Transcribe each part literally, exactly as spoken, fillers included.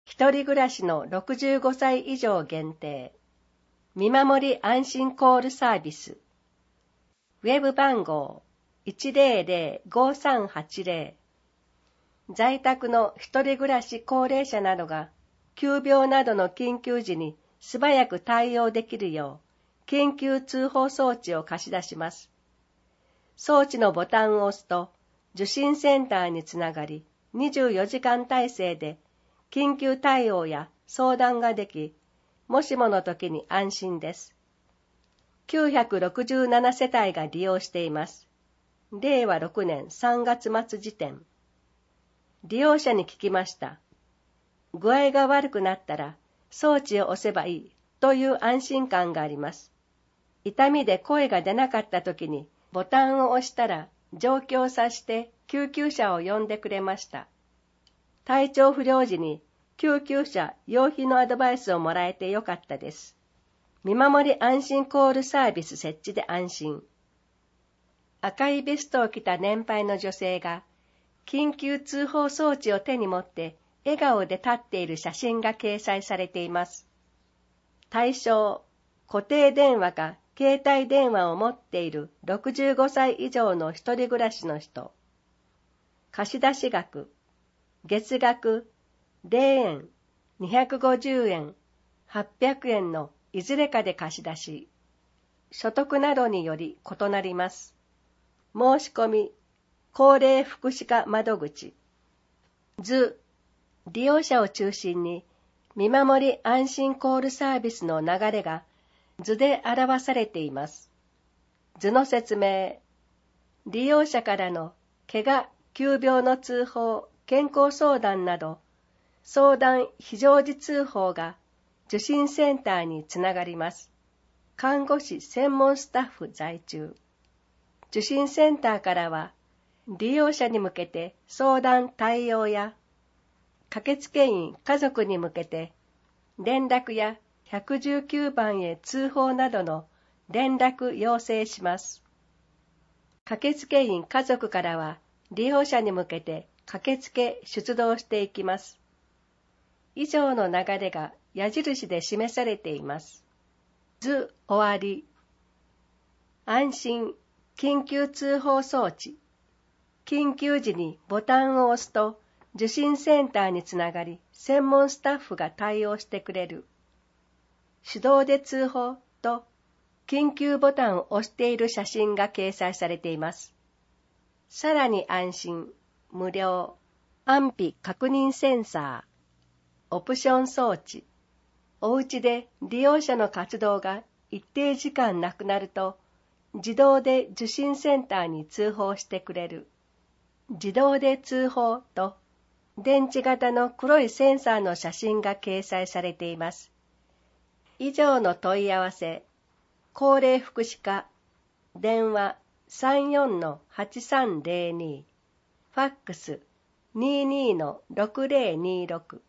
一人暮らしのろくじゅうごさい以上限定。見守り安心コールサービス。ウェブ番号 いちゼロゼロ ごさんはちゼロ。在宅の一人暮らし高齢者などが急病などの緊急時に素早く対応できるよう緊急通報装置を貸し出します。装置のボタンを押すと受信センターにつながりにじゅうよじかん体制で緊急対応や相談ができ、もしもの時に安心です。きゅうひゃくろくじゅうなな世帯が利用しています。れいわろくねんさんがつ末時点。利用者に聞きました。具合が悪くなったら装置を押せばいいという安心感があります。痛みで声が出なかった時にボタンを押したら状況を察して救急車を呼んでくれました。体調不良時に救急車用品のアドバイスをもらえてよかったです。見守り安心コールサービス設置で安心。赤いベストを着た年配の女性が緊急通報装置を手に持って笑顔で立っている写真が掲載されています。対象、固定電話か携帯電話を持っているろくじゅうごさい以上の一人暮らしの人。貸出額、月額ゼロえん、にひゃくごじゅうえん、はっぴゃくえんのいずれかで貸し出し、所得などにより異なります。申し込み、高齢福祉課窓口。図、利用者を中心に見守り安心コールサービスの流れが図で表されています。図の説明、利用者からの怪我、急病の通報、健康相談など、相談非常時通報が受診センターにつながります。看護師専門スタッフ在中。受診センターからは、利用者に向けて相談対応や、駆けつけ員家族に向けて、連絡やいちいちきゅうばんへ通報などの連絡要請します。駆けつけ員家族からは、利用者に向けて駆けつけ出動していきます。以上の流れが矢印で示されています。図終わり。安心緊急通報装置。緊急時にボタンを押すと受診センターにつながり専門スタッフが対応してくれる。手動で通報と緊急ボタンを押している写真が掲載されています。さらに安心、無料、安否確認センサー。オプション装置。おうちで利用者の活動が一定時間なくなると、自動で受診センターに通報してくれる。自動で通報と、電池型の黒いセンサーの写真が掲載されています。以上の問い合わせ、高齢福祉課、電話 さんよんのはちさんゼロに、ファックス にじゅうにのろくゼロにろく。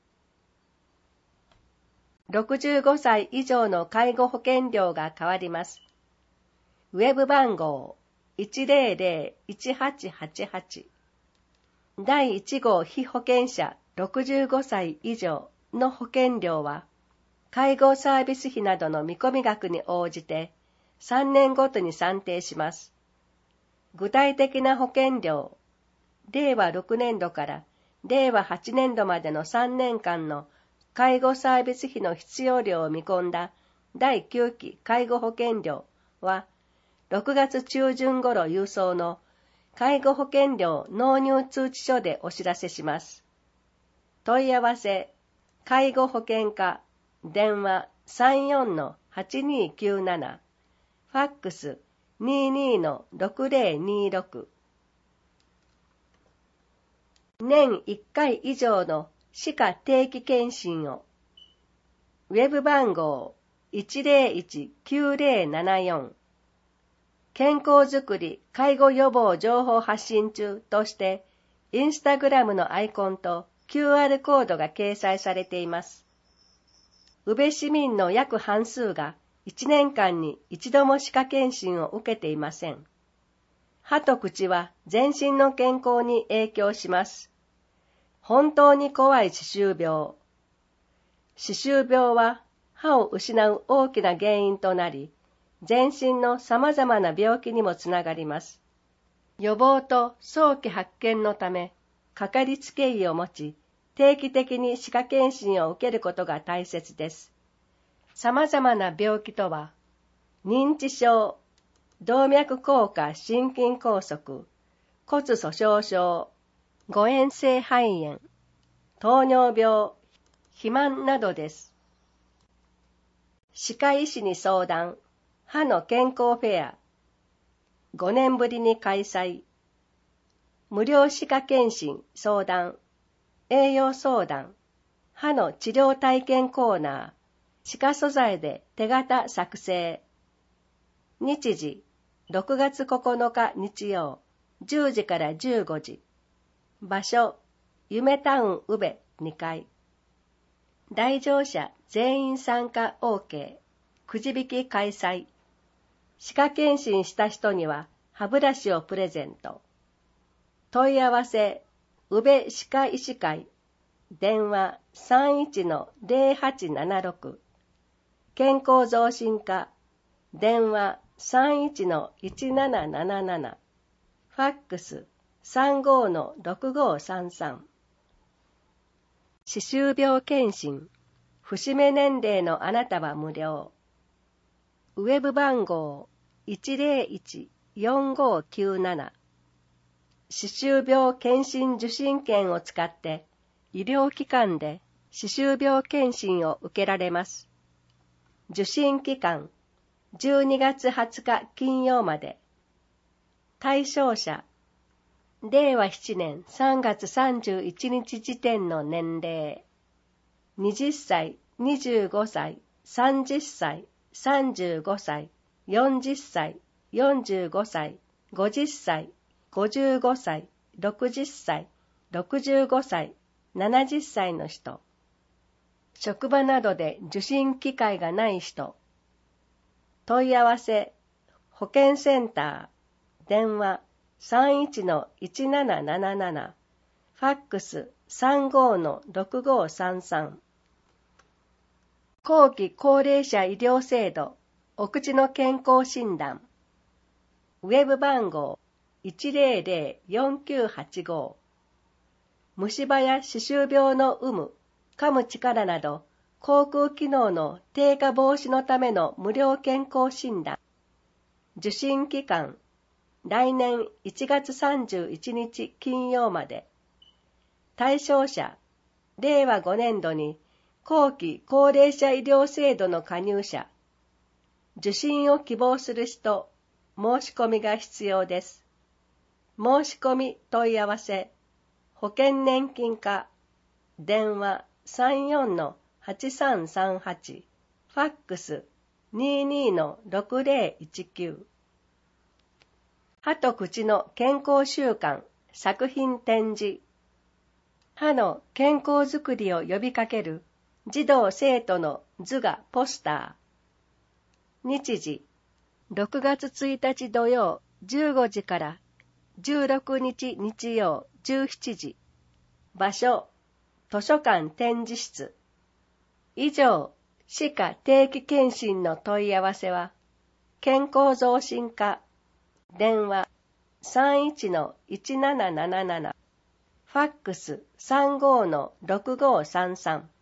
ろくじゅうごさい以上の介護保険料が変わります。ウェブ番号 いちゼロゼロ いちはちはちはち。だいいち号被保険者ろくじゅうごさい以上の保険料は、介護サービス費などの見込み額に応じてさんねんごとに算定します。具体的な保険料、れいわろくねんどかられいわはちねんどまでのさんねんかんの介護サービス費の必要量を見込んだだいきゅうき介護保険料は、ろくがつ中旬頃郵送の介護保険料納入通知書でお知らせします。問い合わせ、介護保険課、電話 さんよんのはちにきゅうなな、ファックス にじゅうにのろくゼロにろく。年いっかい以上の歯科定期検診を。ウェブ番号 いちゼロいちきゅうゼロななよん。健康づくり介護予防情報発信中として、インスタグラムのアイコンと キューアール コードが掲載されています。宇部市民の約半数がいちねんかんに一度も歯科検診を受けていません。歯と口は全身の健康に影響します。本当に怖い歯周病、 歯周病は歯を失う大きな原因となり、全身の様々な病気にもつながります。予防と早期発見のため、かかりつけ医を持ち、定期的に歯科検診を受けることが大切です。様々な病気とは、認知症、動脈硬化心筋梗塞、骨粗鬆症、誤嚥性肺炎、糖尿病、肥満などです。歯科医師に相談、歯の健康フェア、ごねんぶりに開催。無料歯科検診相談、栄養相談、歯の治療体験コーナー、歯科素材で手形作成。日時、ろくがつここのか日曜、じゅうじからじゅうごじ。場所、夢タウン宇部にかい。来場者全員参加 オーケー。くじ引き開催。歯科検診した人には歯ブラシをプレゼント。問い合わせ、宇部歯科医師会、電話 さんいちのゼロはちななろく。健康増進課、電話 さんいちのいちなななななな。ファックス さんごのろくごさんさん。歯周病検診、節目年齢のあなたは無料。ウェブ番号 いちゼロいちよんごきゅうなな。歯周病検診受診券を使って医療機関で歯周病検診を受けられます。受診期間じゅうにがつはつか金曜まで。対象者、れいわななねんさんがつさんじゅういちにち時点の年齢、はたち、にじゅうごさい、さんじゅっさい、さんじゅうごさい、よんじゅっさい、よんじゅうごさい、ごじゅっさい、ごじゅうごさい、ろくじゅっさい、ろくじゅうごさい、ななじゅっさいの人、職場などで受診機会がない人、問い合わせ、保健センター、電話 さんいちのいちなななななな、ファックス さんごのろくごさんさん。後期高齢者医療制度、お口の健康診断。ウェブ番号 いちゼロゼロよんきゅうはちご。虫歯や歯周病の有無、噛む力など、口腔機能の低下防止のための無料健康診断。受診期間、来年いちがつさんじゅういちにち金曜まで。対象者、れいわごねんどに後期高齢者医療制度の加入者。受診を希望する人、申し込みが必要です。申し込み問い合わせ、保険年金課、電話 さんよんのはちさんさんはち、ファックス にじゅうにのろくゼロいちきゅう。歯と口の健康習慣作品展示。歯の健康づくりを呼びかける児童生徒の図画ポスター。日時、ろくがつついたち土曜じゅうごじからじゅうろくにち日曜じゅうしちじ。場所、図書館展示室。以上、歯科定期検診の問い合わせは、健康増進課、電話 さんいちのいちななななな、ファックス さんごのろくごさんさん。